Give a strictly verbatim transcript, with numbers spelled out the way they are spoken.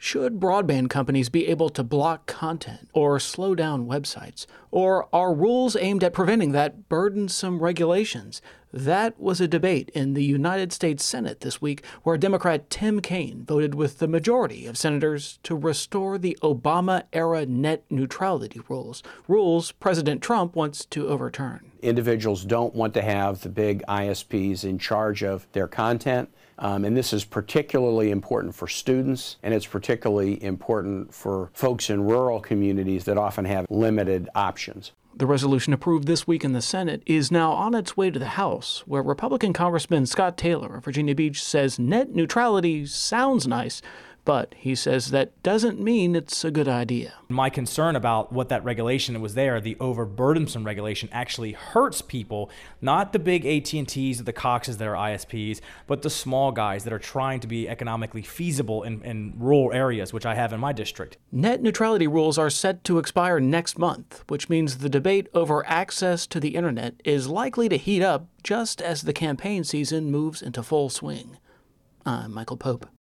Should broadband companies be able to block content or slow down websites? Or are rules aimed at preventing that burdensome regulations? That was a debate in the United States Senate this week, where Democrat Tim Kaine voted with the majority of senators to restore the Obama-era net neutrality rules, rules President Trump wants to overturn. Individuals don't want to have the big I S Ps in charge of their content. Um, and this is particularly important for students, and it's particularly important for folks in rural communities that often have limited options. The resolution approved this week in the Senate is now on its way to the House, where Republican Congressman Scott Taylor of Virginia Beach says net neutrality sounds nice, but he says that doesn't mean it's a good idea. My concern about what that regulation was there, the overburdensome regulation, actually hurts people, not the big A T and Ts or the Coxes that are I S Ps, but the small guys that are trying to be economically feasible in, in rural areas, which I have in my district. Net neutrality rules are set to expire next month, which means the debate over access to the internet is likely to heat up just as the campaign season moves into full swing. I'm Michael Pope.